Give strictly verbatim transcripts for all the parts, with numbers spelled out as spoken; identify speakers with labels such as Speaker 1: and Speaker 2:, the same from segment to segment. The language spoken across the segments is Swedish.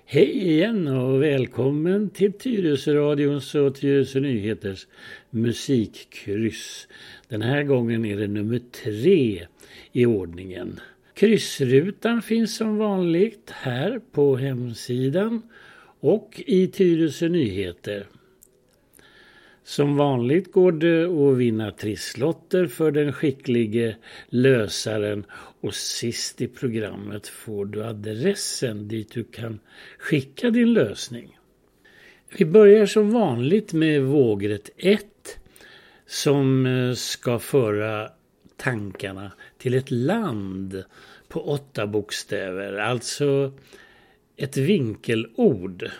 Speaker 1: Hej igen och välkommen till Tyresö Radions och Tyresö Nyheters musikkryss. Den här gången är det nummer tre i ordningen. Kryssrutan finns som vanligt här på hemsidan och i Tyresö Nyheter. Som vanligt går det att vinna trisslotter för den skicklige lösaren och sist i programmet får du adressen dit du kan skicka din lösning. Vi börjar som vanligt med vågrätt ett som ska föra tankarna till ett land på åtta bokstäver, alltså ett vinkelord.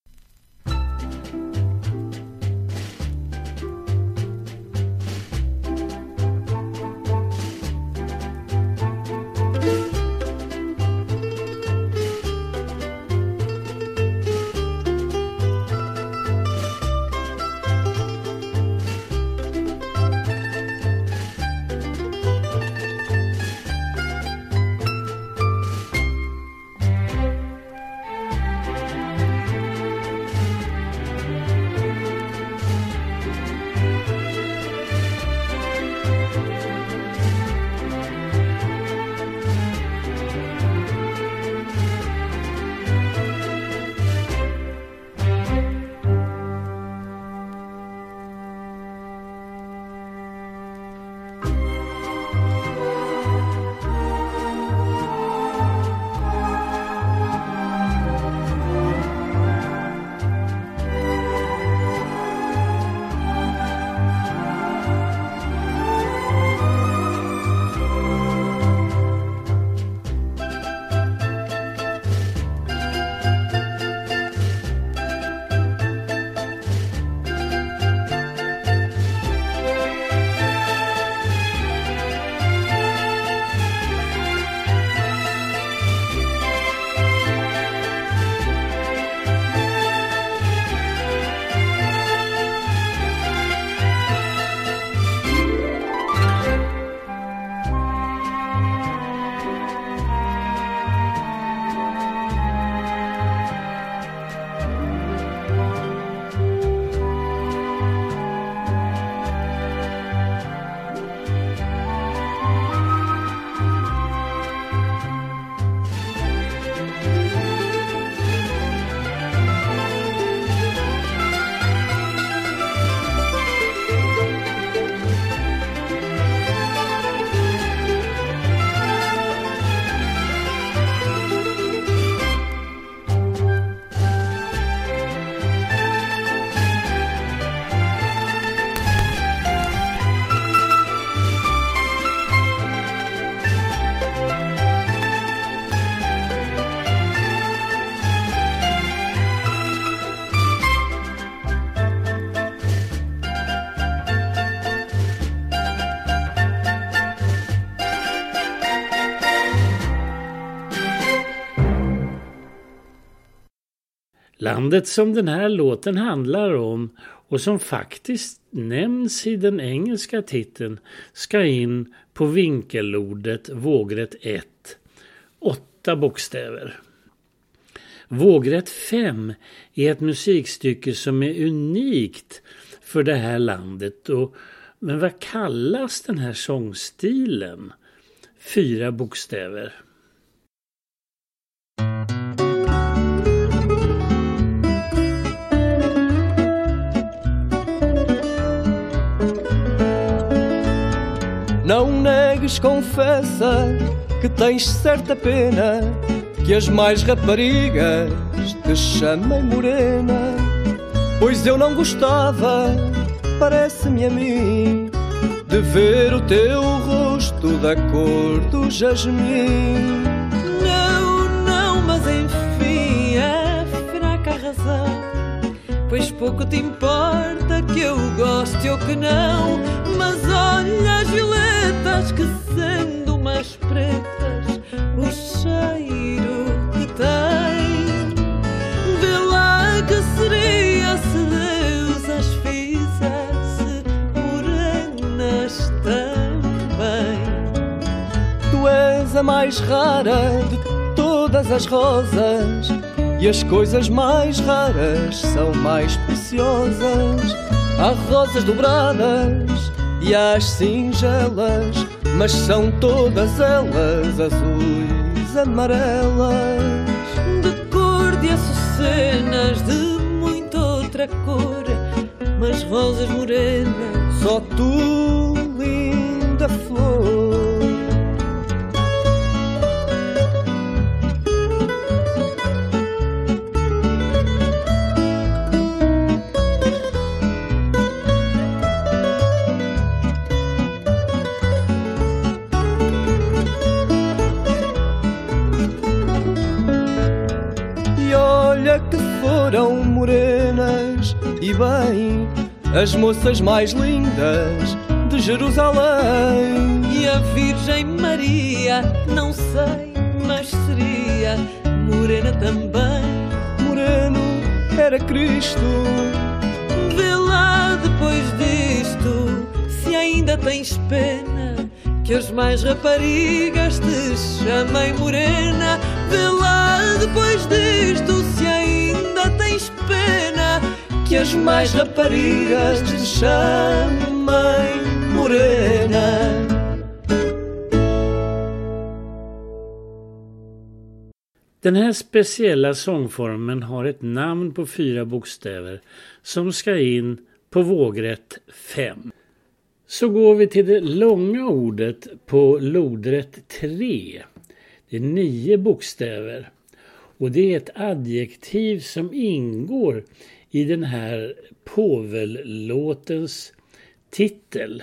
Speaker 1: Landet som den här låten handlar om och som faktiskt nämns i den engelska titeln ska in på vinkelordet vågrätt ett, åtta bokstäver. Vågrätt fem är ett musikstycke som är unikt för det här landet. Och, men vad kallas den här sångstilen? Fyra bokstäver.
Speaker 2: Não negues, confessa que tens certa pena, que as mais raparigas te chamem morena. Pois eu não gostava, parece-me a mim, de ver o teu rosto da cor do jasmim.
Speaker 3: Não, não, mas enfim, é fraca a razão, pois pouco te importa que eu goste ou que não. Mas olha as violetas que sendo mais pretas o cheiro que tem. Vê lá que seria se Deus as fizesse morenas também.
Speaker 2: Tu és a mais rara de todas as rosas, e as coisas mais raras são mais preciosas. Há rosas dobradas e há as singelas, mas são todas elas azuis, amarelas,
Speaker 3: de cor de açucenas, de muita outra cor, mas rosas morenas,
Speaker 2: só tu, linda flor. Que foram morenas e bem as moças mais lindas de Jerusalém.
Speaker 3: E a Virgem Maria, não sei, mas seria morena também.
Speaker 2: Moreno era Cristo.
Speaker 3: Vê lá depois disto, se ainda tens pena, que as mais raparigas te chamem morena. Vê lá depois disto, se ainda tens pena,
Speaker 2: que as mais raparigas te chamem morena.
Speaker 1: Den här speciella sångformen har ett namn på fyra bokstäver som ska in på vågrätt fem. Så går vi till det långa ordet på lodrätt tre. Det är nio bokstäver och det är ett adjektiv som ingår i den här påvellåtens titel.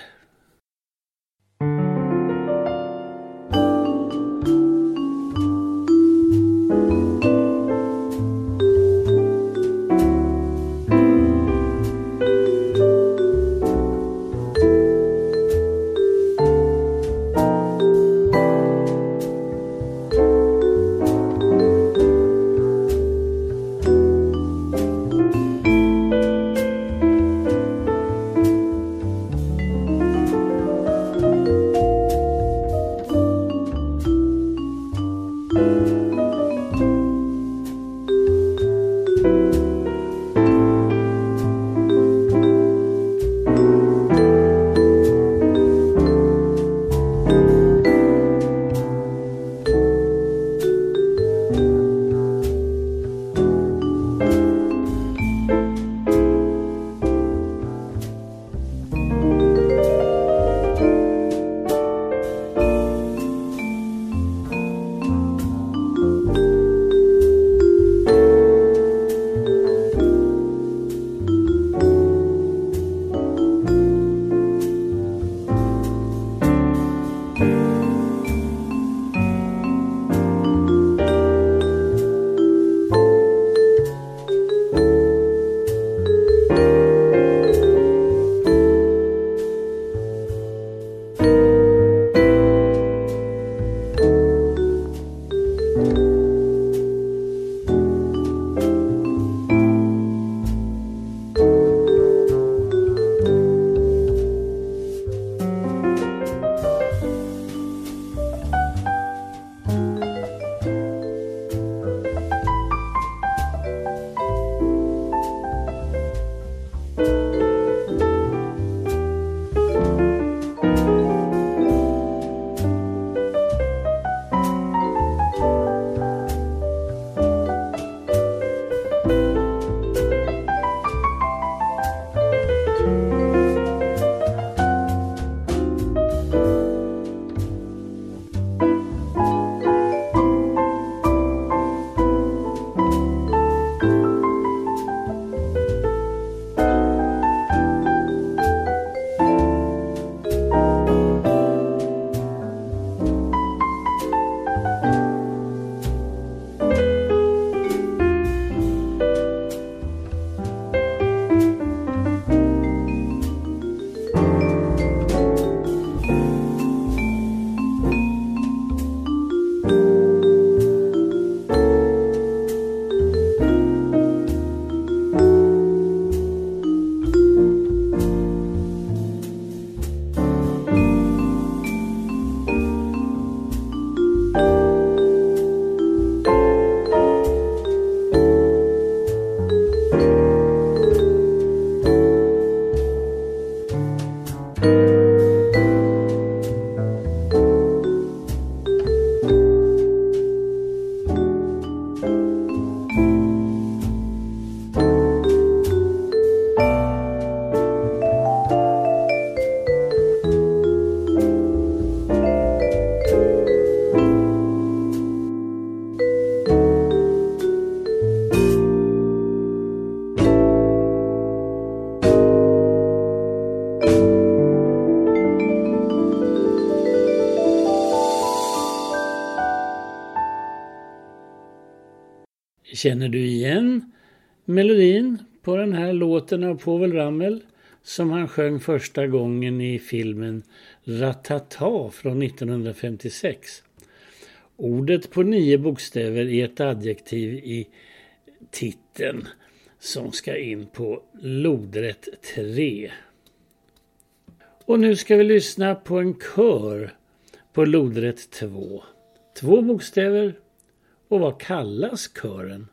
Speaker 1: Känner du igen melodin på den här låten av Povel Ramel som han sjöng första gången i filmen Ratata från nittonhundrafemtiosex? Ordet på nio bokstäver är ett adjektiv i titeln som ska in på lodrätt tre. Och nu ska vi lyssna på en kör på lodrätt två. Två bokstäver. Och vad kallas kören?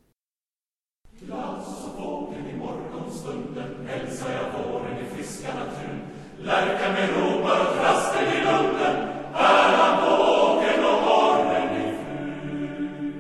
Speaker 4: Glas och fågeln i morgonstunden hälsar jag våren i friska natur. Lärka med ropar och traster i lunden, är han vågen och morgon i fru.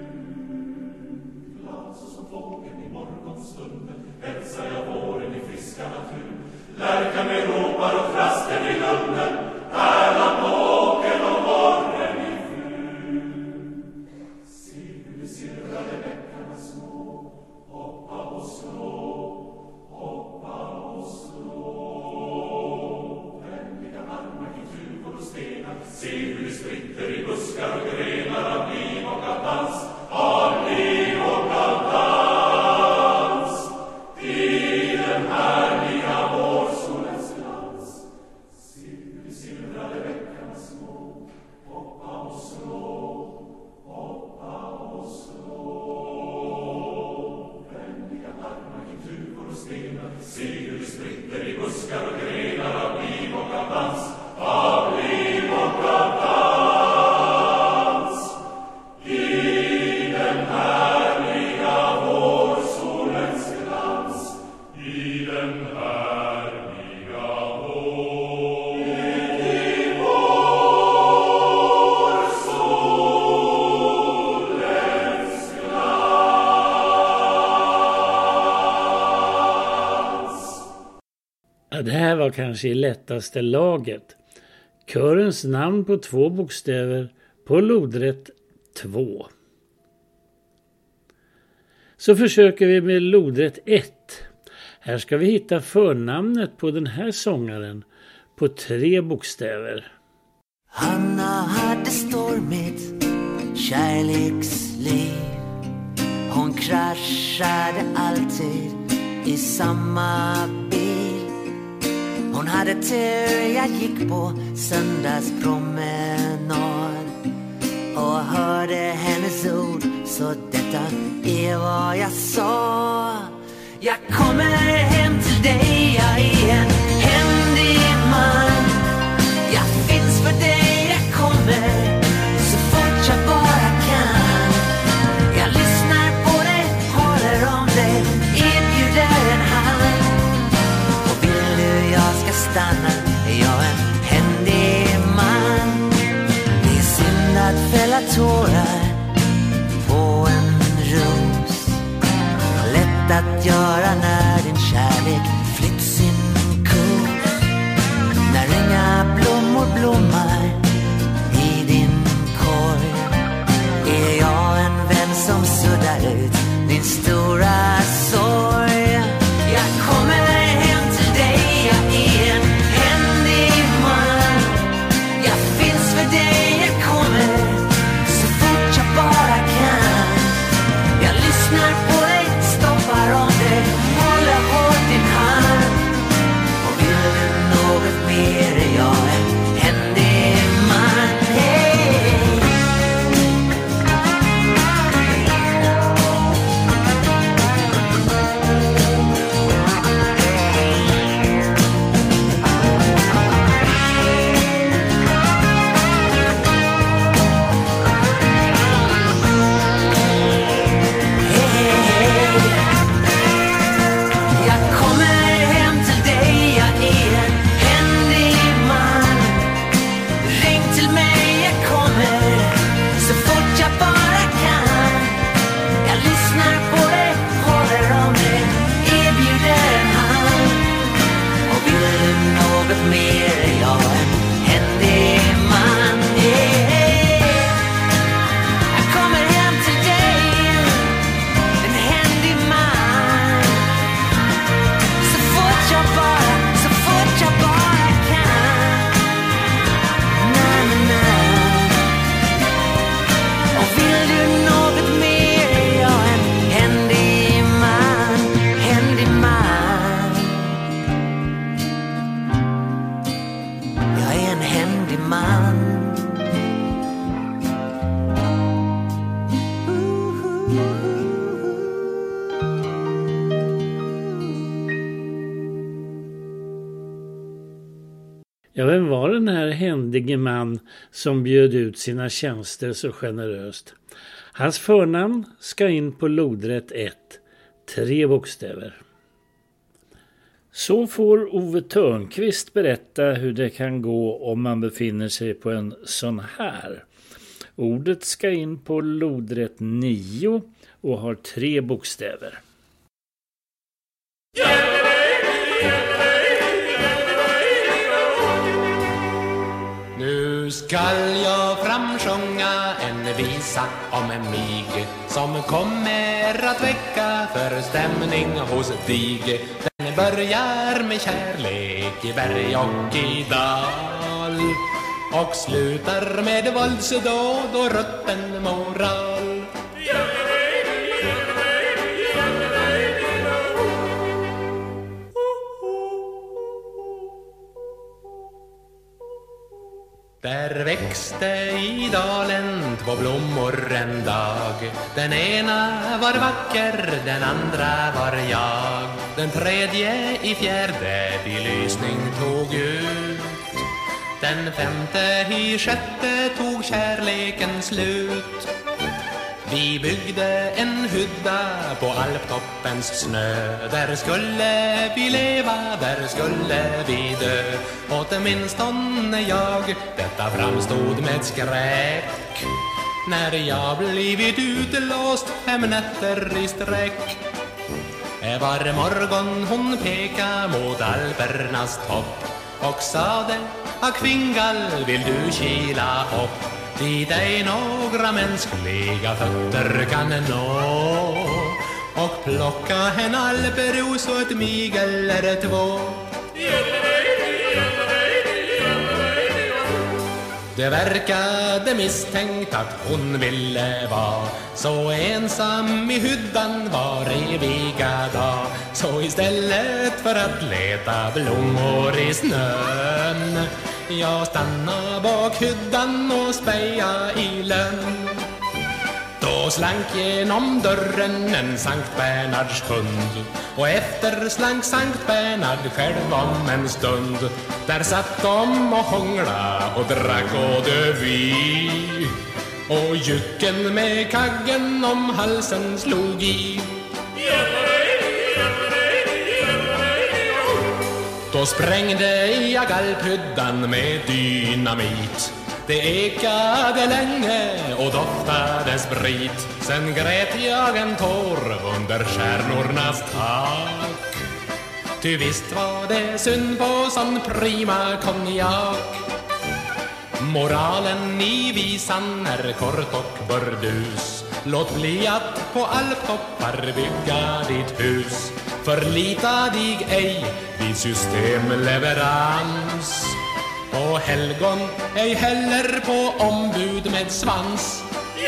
Speaker 4: Glas och fågeln i morgonstunden hälsar jag våren i friska natur. Lärka med ropar och traster i lunden, är han vågen och morgon i fru. Se hur det sirrade bäckarna små, hoppa och slå, hoppa och slå. Vänliga armar i tuvor och stenar, se hur det spritter i buskar och grenar av liv och av dans, av liv och av dans. I den härliga vårsolens glans, se hur det sirrade bäckarna små, hoppa och slå, hoppa och slå. Vänliga armar i tuvor och stenar, se hur det spritter i buskar och grenar av liv och av dans, av liv och av dans. I den härliga vårsolens glans, i den härliga vår, i vårsolens glans.
Speaker 1: Ja, det här var kanske i lättaste laget. Körens namn på två bokstäver på lodrätt två. Så försöker vi med lodrätt ett. Här ska vi hitta förnamnet på den här sångaren på tre bokstäver.
Speaker 5: Hanna hade stormigt kärleksliv. Hon kraschade alltid i samma bil. Hon hade tur, jag gick på söndagspromenad och hörde hennes ord, så detta är vad jag sa. Jag kommer hem till dig, jag är en händig man. Jag finns för dig, jag kommer så fort jag bara kan. Jag lyssnar på dig, håller om dig, erbjuder en hand. Och vill du jag ska stanna, är jag en händig man. Det är synd att fälla tårar på en ros. Lätt att göra när din kärlek flytt sin kurs. När inga blommor blommar i din korg, är jag en vän som suddar ut din stora sorg. Jag kommer hem till dig, jag är en händig man. Jag finns för dig, jag kommer så fort jag bara kan. Jag lyssnar på dig, stoppar om dig.
Speaker 1: Ja, vem var den här händige man som bjöd ut sina tjänster så generöst? Hans förnamn ska in på lodrätt ett, tre bokstäver. Så får Ove Törnqvist berätta hur det kan gå om man befinner sig på en sån här. Ordet ska in på lodrätt nio och har tre bokstäver.
Speaker 6: Nu skall jag framsjunga en visa om en mig som kommer att väcka förstämning hos dig. Den börjar med kärlek i berg och i dal och slutar med våldsdåd och rutten moral. Där växte i dalen två blommor en dag. Den ena var vacker, den andra var jag. Den tredje i fjärde belysning tog ut. Den femte i sjätte tog kärleken slut. Vi byggde en hydda på alptoppens snö. Där skulle vi leva, där skulle vi dö. Åtminstone jag, detta framstod med skräck. När jag blivit utlåst fem nätter i sträck. Var morgon hon peka mot alpernas topp och sade: Akvingal, vill du kila upp? Dit ej några mänskliga fötter kan nå och plocka en alperos åt mig eller två. Det verkade misstänkt att hon ville vara så ensam i hyddan var eviga dag. Så istället för att leta blommor i snön, jag stanna bak hyddan och speja i lönn. Då slank genom dörren en Sankt Bernards hund, och efter slank Sankt Bernard själv om en stund. Där satt de och hångla och drack och dövi, och jycken med kaggen om halsen slog i. Då sprängde jag alphyddan med dynamit. Det ekade länge och doftade sprit. Sen grät jag en tår under stjärnornas tak. Ty visst var det synd på sån prima konjak. Moralen i visan är kort och burdus. Låt bli att på alptoppar bygga ditt hus. Förlita dig ej vid systemleverans, och helgon ej heller på ombud med svans.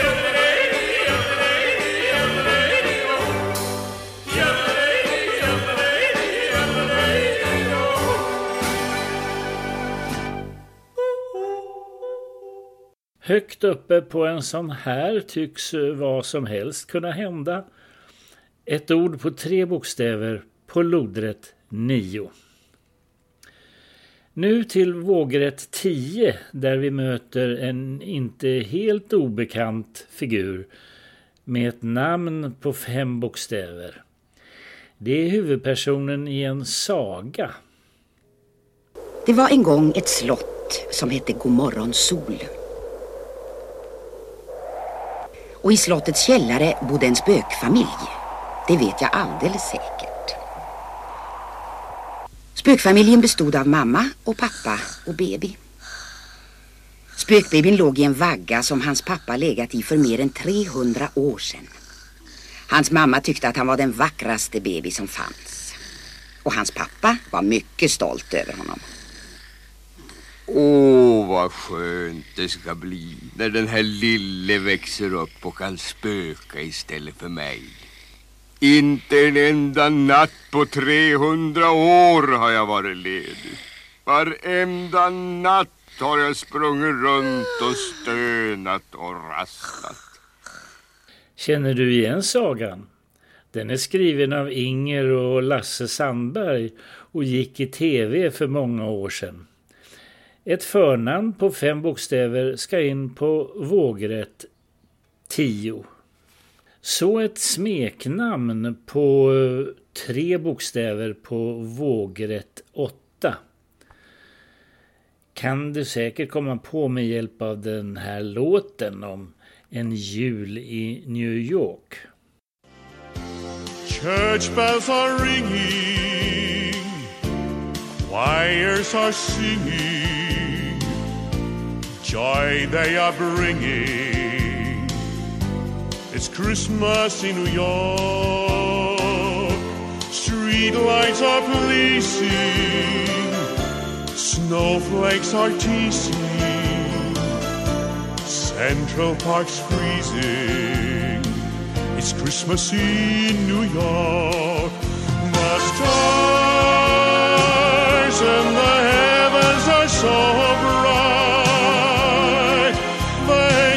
Speaker 1: Högt uppe på en sån här tycks vad som helst kunna hända. Ett ord på tre bokstäver på lodrätt nio. Nu till vågrätt tio, där vi möter en inte helt obekant figur med ett namn på fem bokstäver. Det är huvudpersonen i en saga.
Speaker 7: Det var en gång ett slott som hette Godmorgon Sol. Och i slottets källare bodde en spökfamilj. Det vet jag alldeles säkert. Spökfamiljen bestod av mamma och pappa och baby. Spökbabyn låg i en vagga som hans pappa legat i för mer än trehundra år sedan. Hans mamma tyckte att han var den vackraste baby som fanns. Och hans pappa var mycket stolt över honom.
Speaker 8: Åh, vad skönt det ska bli när den här lille växer upp och kan spöka istället för mig. Inte en enda natt på trehundra år har jag varit ledig. Varenda natt har jag sprungit runt och stönat och rastat.
Speaker 1: Känner du igen sagan? Den är skriven av Inger och Lasse Sandberg och gick i tv för många år sedan. Ett förnamn på fem bokstäver ska in på vågrätt tio. Så ett smeknamn på tre bokstäver på vågrätt åtta. Kan du säkert komma på med hjälp av den här låten om en jul i New York.
Speaker 9: Church bells are ringing, choirs are singing, joy they are bringing. It's Christmas in New York, street lights are pleasing, snowflakes are teasing, Central Park's freezing. It's Christmas in New York. The stars in the heavens are so bright. They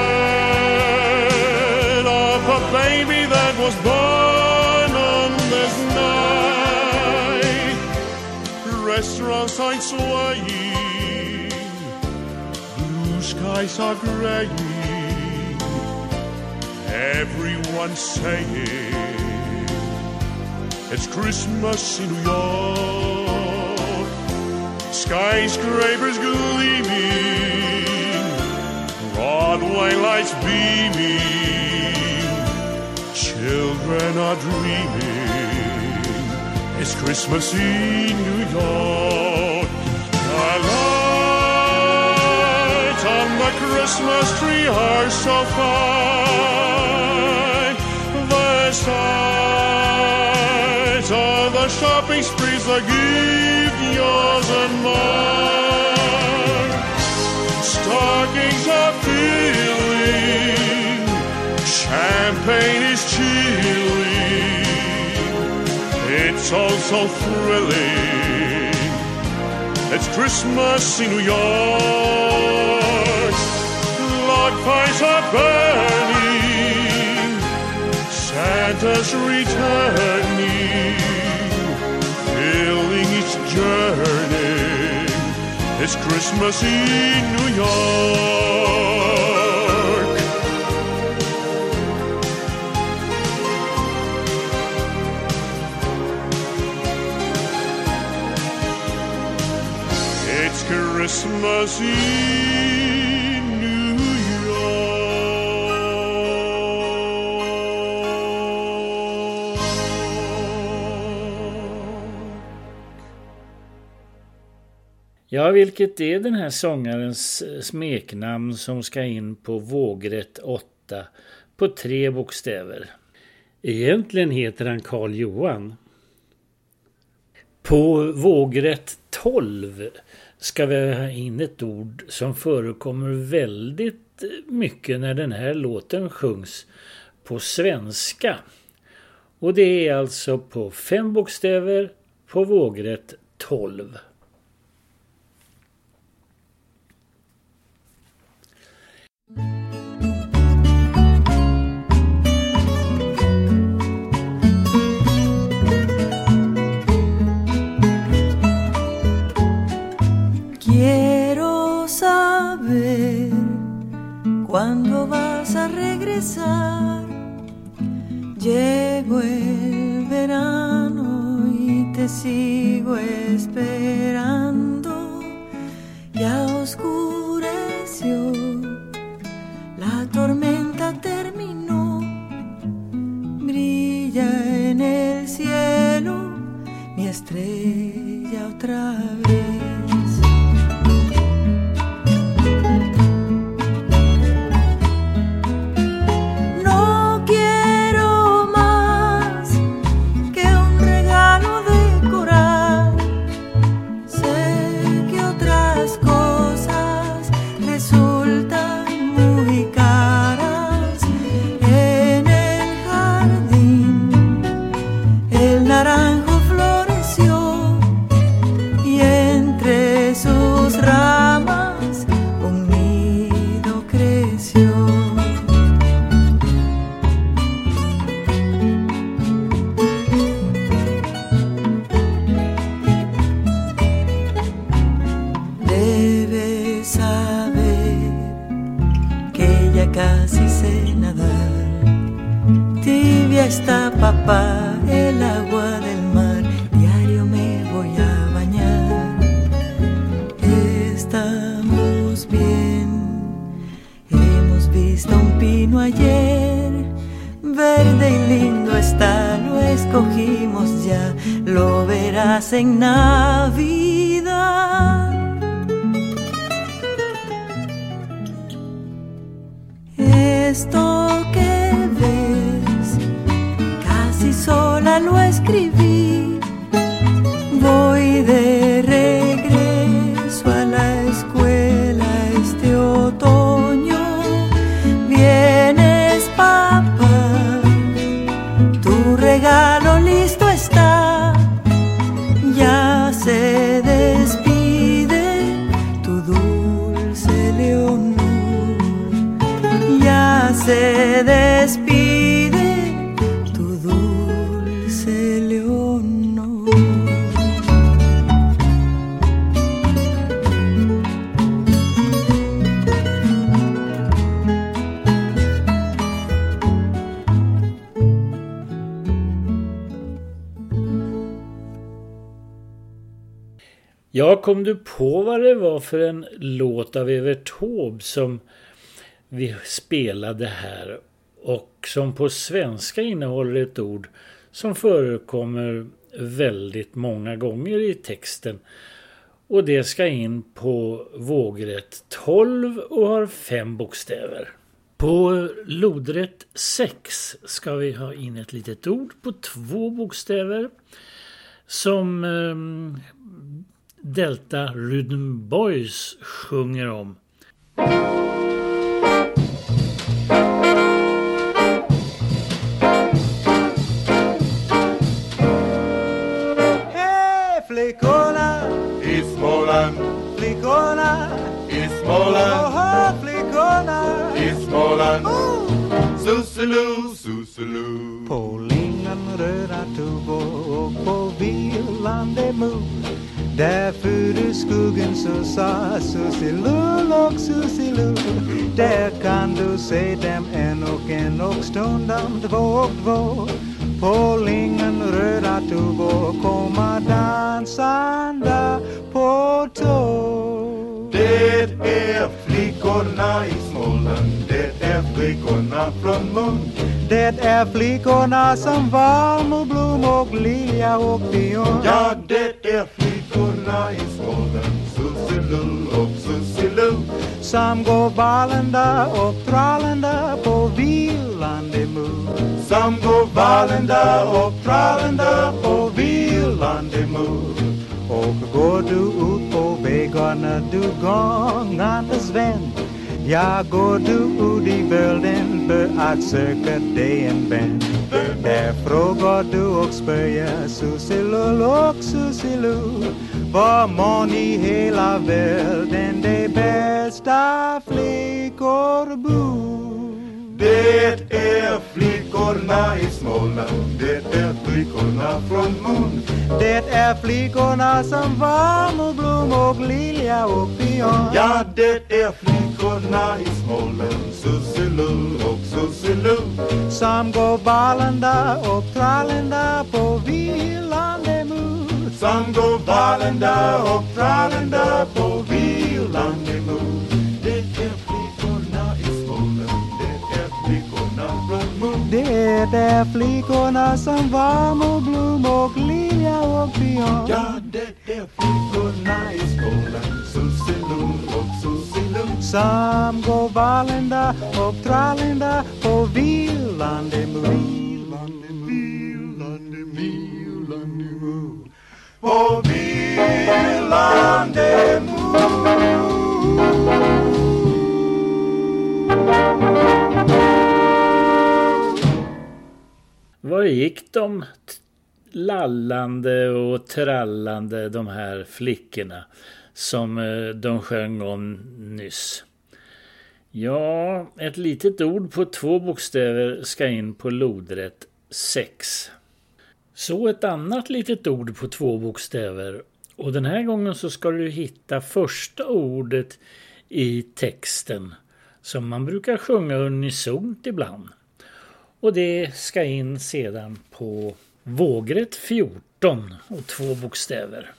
Speaker 9: tell of a baby that was born on this night. Restaurants are swaying, blue skies are graying. Everyone's saying it's Christmas in New York. Skyscrapers gleaming, Broadway lights beaming, children are dreaming. It's Christmas in New York. The lights on the Christmas tree are so fine. The sights of the shopping sprees that give yours and mine. Stockings are filling, champagne is chilling. It's all so thrilling. It's Christmas in New York. Log piles are burning, Santa's returning, filling each journey. It's Christmas in New York. It's Christmas in New York.
Speaker 1: Ja, vilket är den här sångarens smeknamn som ska in på vågrätt åtta på tre bokstäver? Egentligen heter han Karl Johan. På vågrätt tolv ska vi ha in ett ord som förekommer väldigt mycket när den här låten sjungs på svenska. Och det är alltså på fem bokstäver på vågrätt tolv.
Speaker 10: Quiero saber cuándo vas a regresar. Llegó el verano y te sigo esperando. Ya oscureció, la tormenta terminó. Brilla en el cielo mi estrella otra vez. De escogimos ya, lo verás en Navidad. Esto que ves, casi sola lo escribí. Voy de regreso a la escuela este otoño. Vienes, papá, tu regalo listo está. Ya se despide tu dulce Leonor. Ya se despide tu dulce Leonor.
Speaker 1: Ja, kom du på vad det var för en låt av Evert Taube som vi spelade här och som på svenska innehåller ett ord som förekommer väldigt många gånger i texten, och det ska in på vågrätt tolv och har fem bokstäver. På lodrätt sex ska vi ha in ett litet ord på två bokstäver som eh, Delta Rhythm Boys sjunger om.
Speaker 11: Hej flickorna
Speaker 9: I Småland,
Speaker 11: Flickorna
Speaker 9: i Småland,
Speaker 11: Åh, flickorna
Speaker 9: i Småland.
Speaker 11: Oh!
Speaker 9: Susseloo, susseloo.
Speaker 11: På lingon röda tubor och på vilande mor. Där för skuggen så sa Sussiloo och Sussiloo. Där kan du se dem en och en och stundom två och två. På lingon röda tubor komma dansande på tå.
Speaker 9: Det är flickorna i Småland, det är flickorna från mun.
Speaker 11: Det är flickorna som valm och blom och lilja och pion.
Speaker 9: Ja, det är flickorna i Småland, Sussiloo och Sussiloo.
Speaker 11: Som går ballanda och trallanda på vilande mor.
Speaker 9: Som går ballanda och trallanda på vilande mor.
Speaker 11: Och går du ut på vägarna du gångandes vän. Ja, går du ut i världen för att söka dig en vän. Där frågar du och spöjar Sussiloo och Sussiloo. Var mån i hela världen de bästa flickor bor.
Speaker 9: Det är flickorna i Småland, det är flickorna från mun.
Speaker 11: Det är flickorna som varm och blom och lilja och pion.
Speaker 9: Ja, det är flickorna i Småland, Sussiloo och Sussiloo.
Speaker 11: Som går ballanda och trallanda på vilande mor.
Speaker 9: Som går ballanda och trallanda på vilande mor. Det är flickorna i Småland, det är flickorna från mun.
Speaker 11: Det är flickorna som varm och blom och lilja och pion.
Speaker 9: Ja, det är flickorna i Småland, Sussiloo och Sussiloo.
Speaker 11: Som går ballanda och trallanda på vilande mor.
Speaker 9: Vilande, vilande mor. På vilande mor.
Speaker 1: Var gick de lallande och trallande, de här flickorna som de sjöng om nyss? Ja, ett litet ord på två bokstäver ska in på lodrätt sex. Så ett annat litet ord på två bokstäver, och den här gången så ska du hitta första ordet i texten som man brukar sjunga unisont ibland. Och det ska in sedan på vågrätt fjorton och två bokstäver.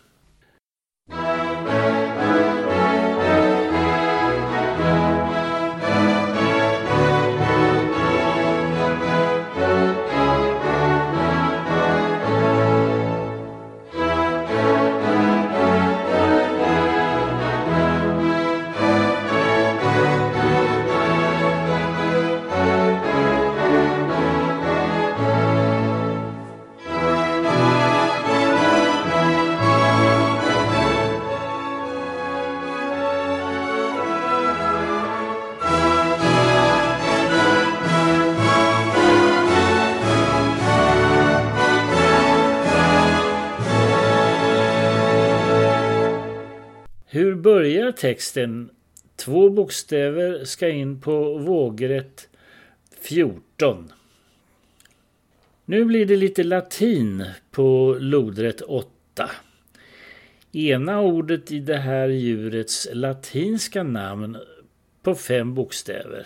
Speaker 1: Hur börjar texten? Två bokstäver ska in på vågrätt fjorton. Nu blir det lite latin på lodrätt åtta. Ena ordet i det här djurets latinska namn på fem bokstäver.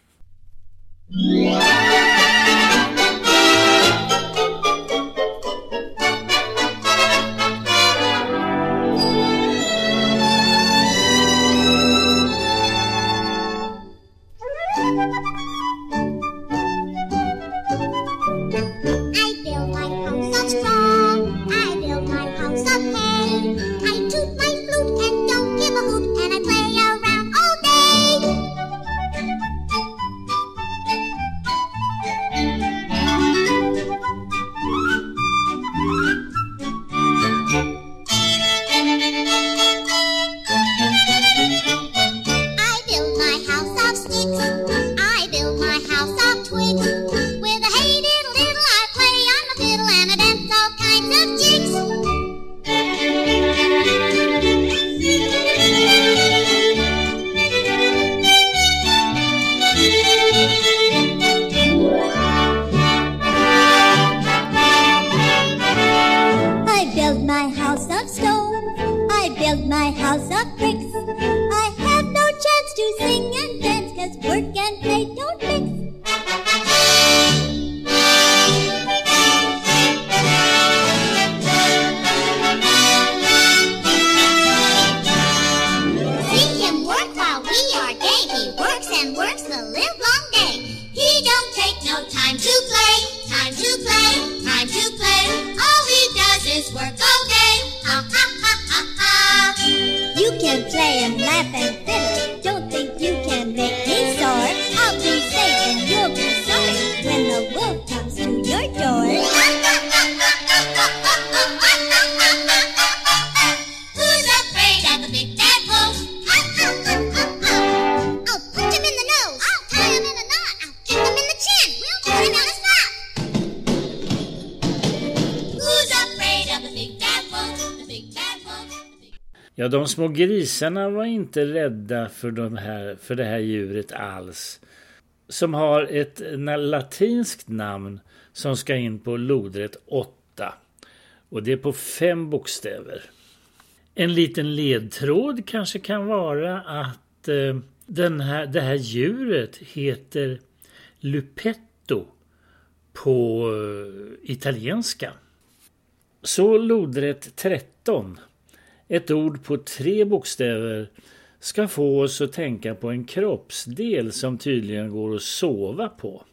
Speaker 1: Ja, de små grisarna var inte rädda för, de här, för det här djuret alls. Som har ett latinskt namn som ska in på lodrätt åtta. Och det är på fem bokstäver. En liten ledtråd kanske kan vara att eh, den här, det här djuret heter lupetto på eh, italienska. Så lodrätt tretton. Ett ord på tre bokstäver ska få oss att tänka på en kroppsdel som tydligen går att sova på.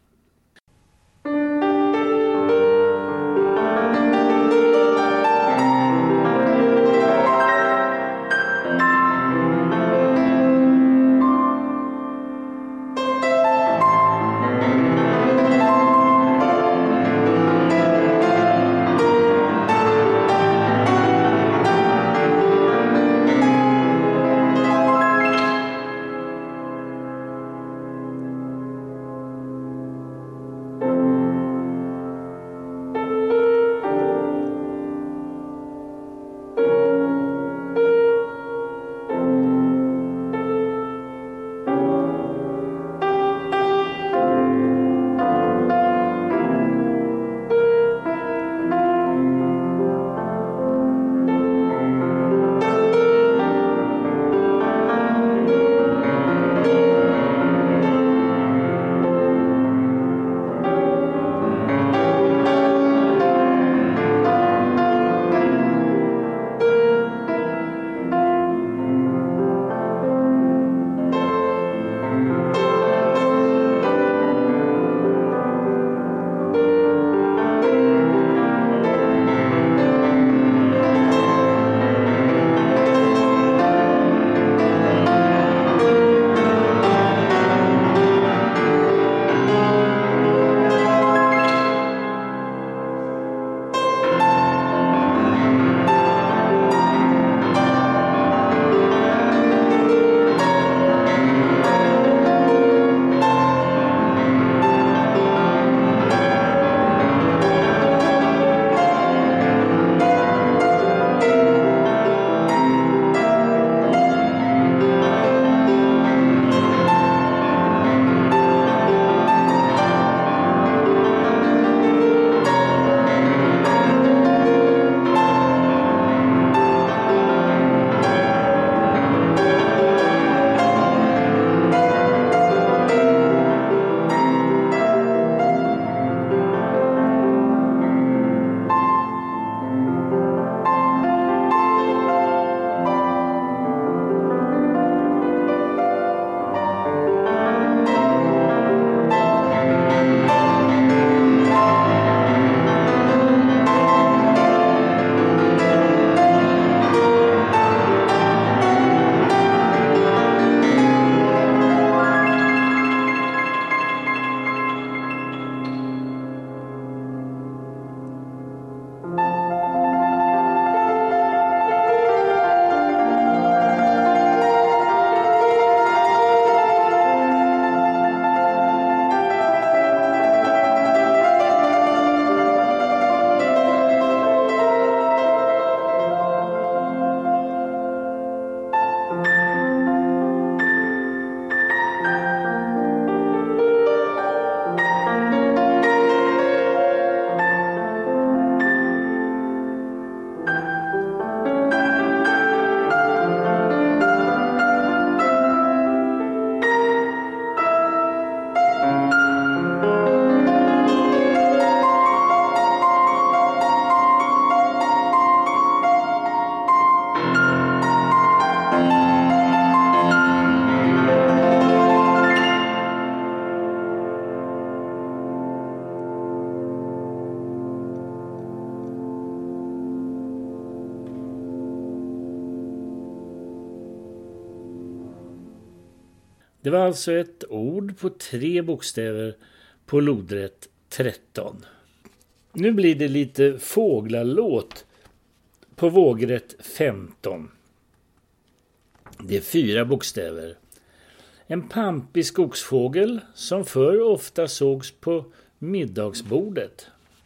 Speaker 1: Det var alltså ett ord på tre bokstäver på lodrätt tretton. Nu blir det lite fåglalåt på vågrätt femton. Det är fyra bokstäver. En pampig skogsfågel som förr ofta sågs på middagsbordet.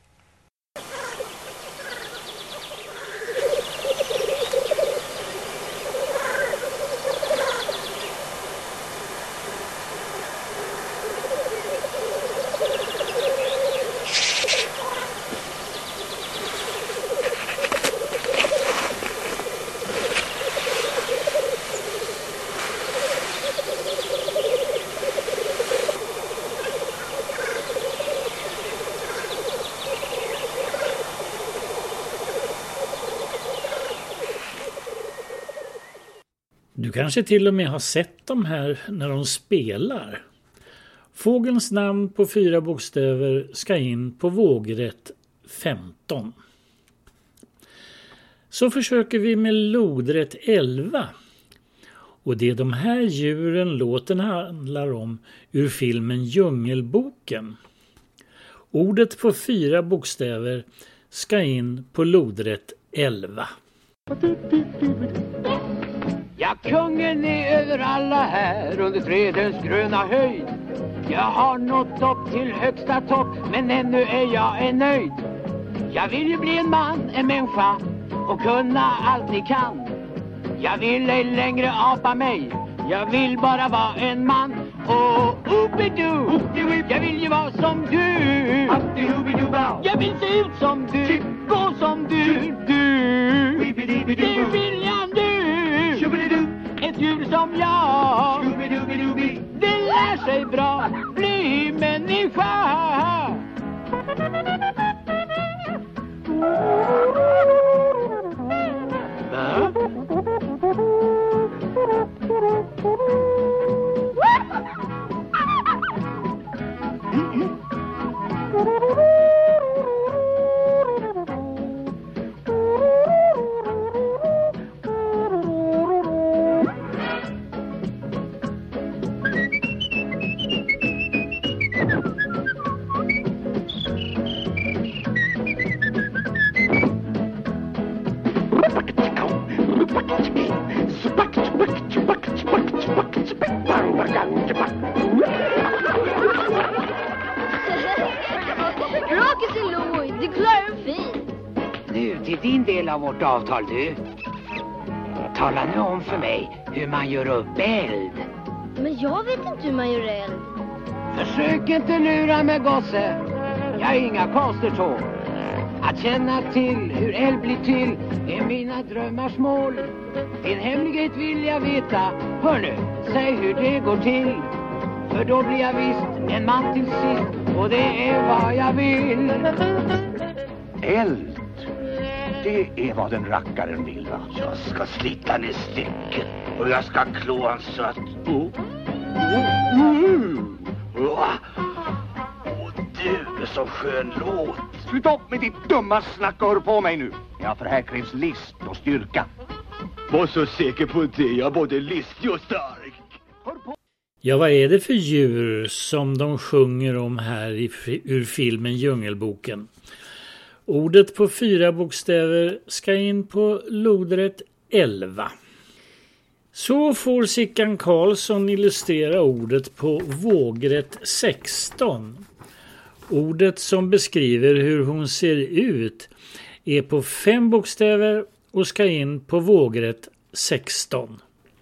Speaker 1: Du kanske till och med har sett dem här när de spelar. Fågelns namn på fyra bokstäver ska in på vågrätt femton. Så försöker vi med lodrätt elva. Och det är de här djuren låten handlar om ur filmen Djungelboken. Ordet på fyra bokstäver ska in på lodrätt elva.
Speaker 12: Ja, kungen är över alla här under fredens gröna höjd. Jag har nått upp till högsta topp, men ännu är jag en nöjd. Jag vill ju bli en man, en människa och kunna allt ni kan. Jag vill ej längre apa mig, jag vill bara vara en man. Och oopidoo, jag vill ju vara som du. Jag vill se ut som du, gå som du, du. Det vill jag nu. Ett djur som jag, det lär sig bra, bli människa. Va? Din del av vårt avtal, du. Tala nu om för mig hur man gör upp eld.
Speaker 13: Men jag vet inte hur man gör eld.
Speaker 12: Försök inte lura mig, gosse. Jag har inga konster så. Att känna till hur eld blir till är mina drömmars mål. Din hemlighet vill jag veta. Hör nu, säg hur det går till. För då blir jag visst en man till sist. Och det är vad jag vill.
Speaker 14: Eld. Det är vad den rackaren vill, va? Jag ska slita ner stycket och jag ska klå hans sött. Oh. Mm. Oh. Och du, så skön låt. Sluta upp med ditt dumma snack och hör på mig nu. Ja, för här krävs list och styrka. Var så säker på det, jag är både listig och stark. Hör på.
Speaker 1: Ja, vad är det för djur som de sjunger om här i, ur filmen Djungelboken? Ordet på fyra bokstäver ska in på lodrätt elva. Så får Sickan Karlsson illustrera ordet på vågrätt sexton. Ordet som beskriver hur hon ser ut är på fem bokstäver och ska in på vågrätt sexton.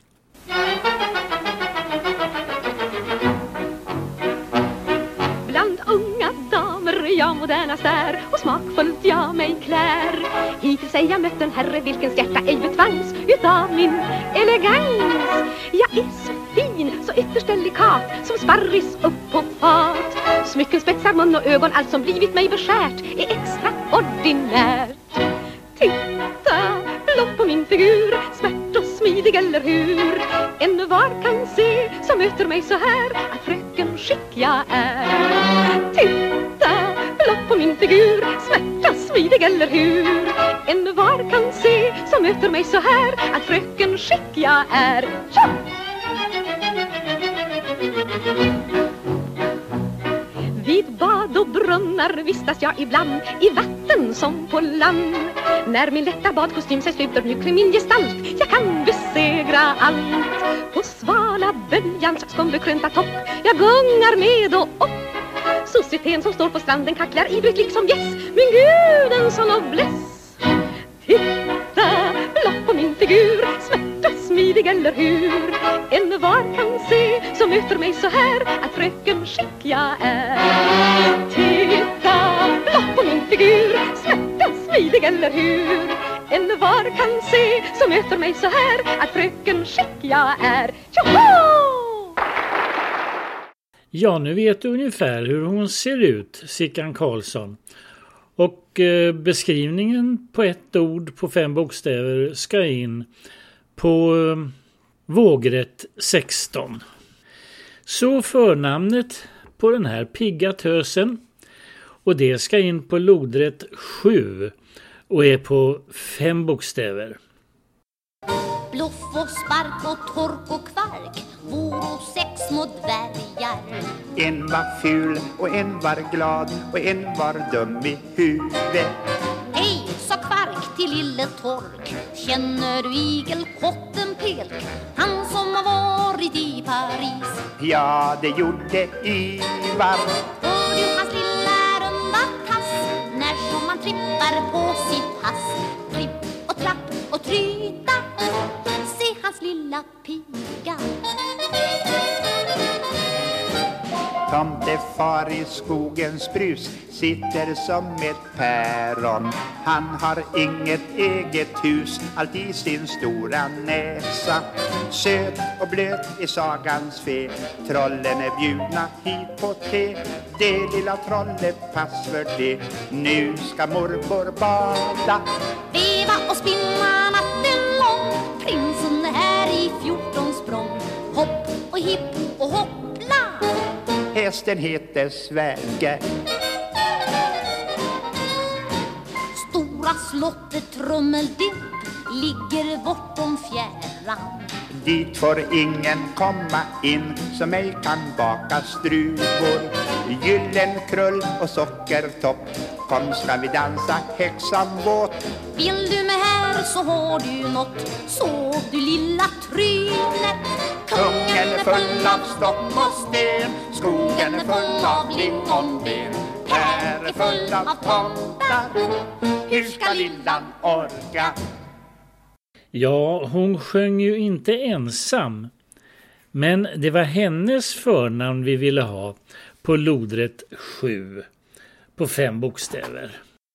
Speaker 15: Jag modernast är och smakfullt jag mig klär. Hittills är jag mött en herre vilkens hjärta ej betvangs utav min elegans. Jag är så fin, så ytterst delikat, som sparris upp på fat. Smycken, spetsar, mun och ögon, allt som blivit mig beskärt är extraordinärt. Titta, blott på min figur, smärt och smidig eller hur. Ännu var kan se som möter mig så här att fröken skick jag är. Titta, blott på min figur, smärt och smidig eller hur. Ännu var kan se som möter mig så här att fröken skick jag är. Tja! Vid bad och brunnar vistas jag ibland, i vatten som på land. När min lätta badkostym sig sluter mjuklig min gestalt, jag kan besegra allt. På svala böljans skumbekrönta topp, jag gungar med och upp. Societeten som står på stranden kacklar ivrigt liksom gäss. Min gud, en sån nobless. Titta, blott på min figur, smärt och smidig eller hur. En var kan se som möter mig så här, att fröken skick jag är. Titta, blott på min figur, smärt och smidig eller hur. En var kan se som möter mig så här, att fröken skick jag är. Tjoho!
Speaker 1: Ja, nu vet du ungefär hur hon ser ut, Sickan Karlsson. Och eh, beskrivningen på ett ord på fem bokstäver ska in på eh, vågrätt sexton. Så förnamnet på den här pigga tösen, och det ska in på lodrätt sju och är på fem bokstäver.
Speaker 16: Bluff och spark och tork och kvark, voro sex små dvärgar.
Speaker 17: En var ful och en var glad och en var dum i huvudet.
Speaker 16: Hej, sa kvark till lille tork, känner du igelkotten Pelk, han som har varit i Paris?
Speaker 17: Ja, det gjorde Ivar.
Speaker 16: Hör du hans lilla runda tass, när som man trippar på sitt hass? Tripp och trapp och tryta, se hans lilla piga.
Speaker 17: Tomtefar i skogens brus sitter som ett päron. Han har inget eget hus, allt i sin stora näsa. Söt och blöt är sagans fe, trollen är bjudna hit på te. Det lilla trollet pass för det, nu ska mormor bada.
Speaker 16: Veva och spinna natten lång, prinsen är här i fjorton språng. Hopp och hipp och hoppla,
Speaker 17: hästen heter Sverige.
Speaker 16: Stora slottet Trummeldimp ligger bortom fjärran.
Speaker 17: Dit får ingen komma in som ej kan baka struvor. Gyllenkrull och sockertopp, kom ska vi dansa häxan våt.
Speaker 16: Vill du med här så har du något, så du lilla trynet.
Speaker 17: Kungen är full av stock och sten, skogen är full av lingonben. Här är full av tomtar, hur ska lillan orka?
Speaker 1: Ja, hon sjöng ju inte ensam. Men det var hennes förnamn vi ville ha på lodrätt sju på fem bokstäver.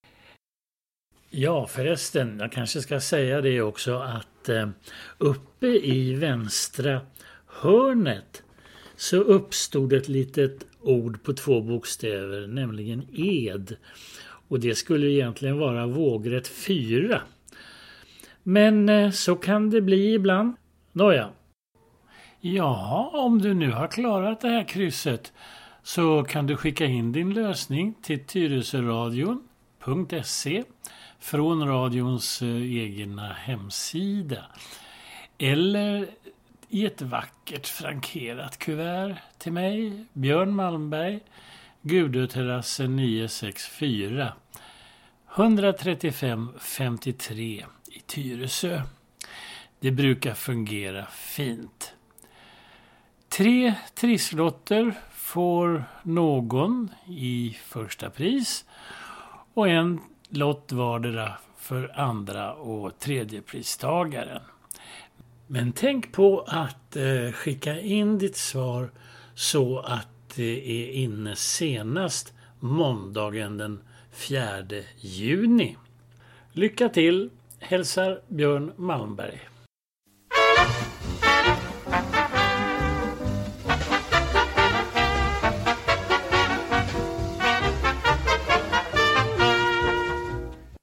Speaker 1: Ja, förresten, jag kanske ska säga det också att eh, uppe i vänstra hörnet så uppstod ett litet ord på två bokstäver, nämligen ed. Och det skulle egentligen vara vågrätt fyra. Men eh, så kan det bli ibland. Nåja. Ja, om du nu har klarat det här krysset så kan du skicka in din lösning till tyresöradion punkt se från radions egna hemsida. Eller i ett vackert frankerat kuvert till mig, Björn Malmberg, Gudöterrassen nio sex fyra, ett tre fem fem tre i Tyresö. Det brukar fungera fint. Tre trisslotter får någon i första pris och en lott vardera för andra och tredje pristagaren. Men tänk på att eh, skicka in ditt svar så att det är inne senast måndagen den fjärde juni. Lycka till, hälsar Björn Malmberg.